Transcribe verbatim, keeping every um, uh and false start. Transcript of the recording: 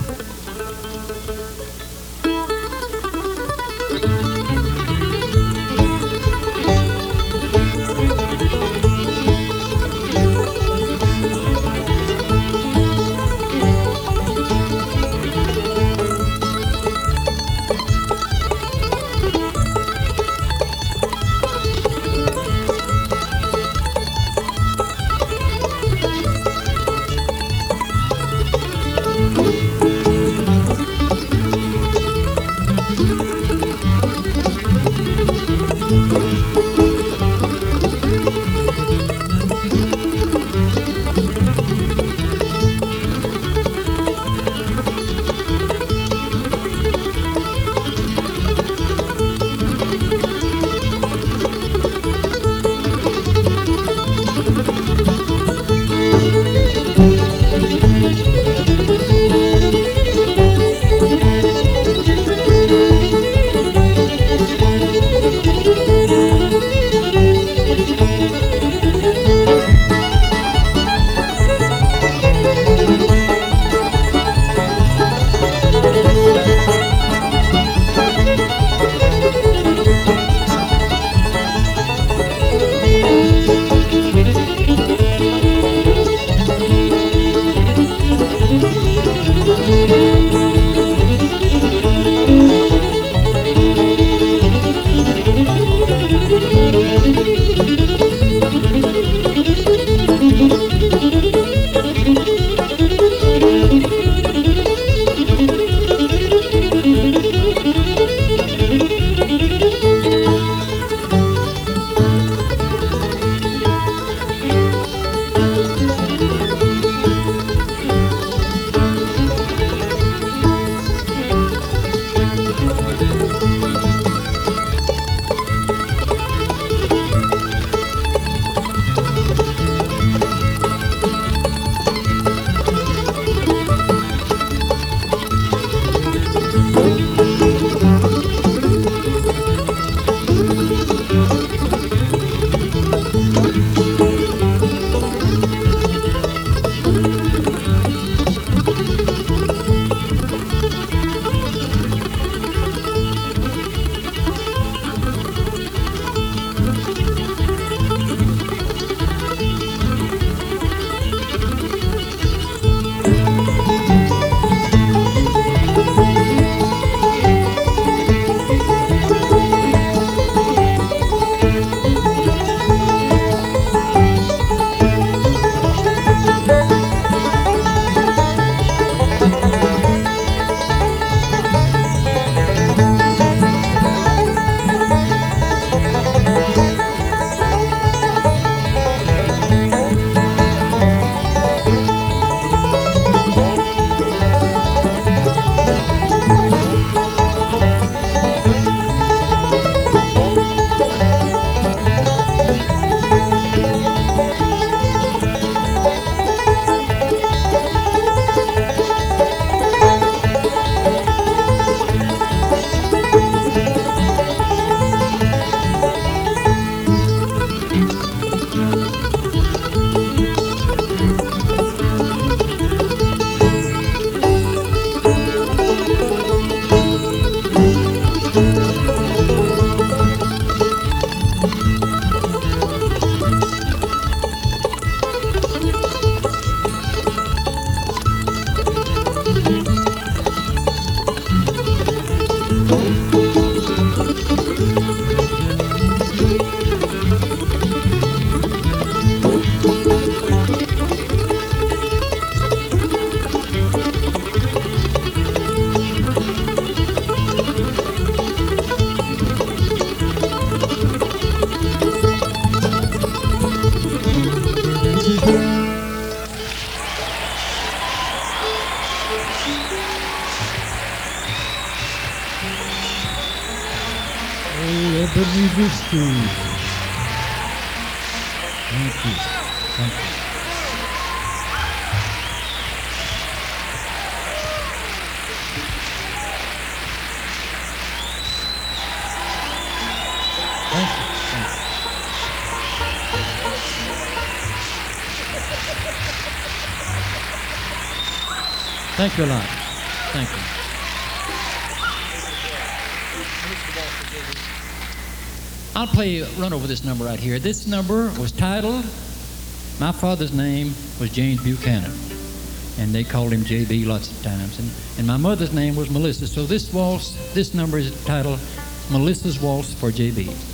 Ebenezer Scrooge. Thank you. Thank you. Thank you. Thank you. Thank you a lot. Thank you. I'll play, run over this number right here. This number was titled, my father's name was James Buchanan, and they called him J B lots of times. And, and my mother's name was Melissa. So this waltz, this number is titled Melissa's Waltz for J B.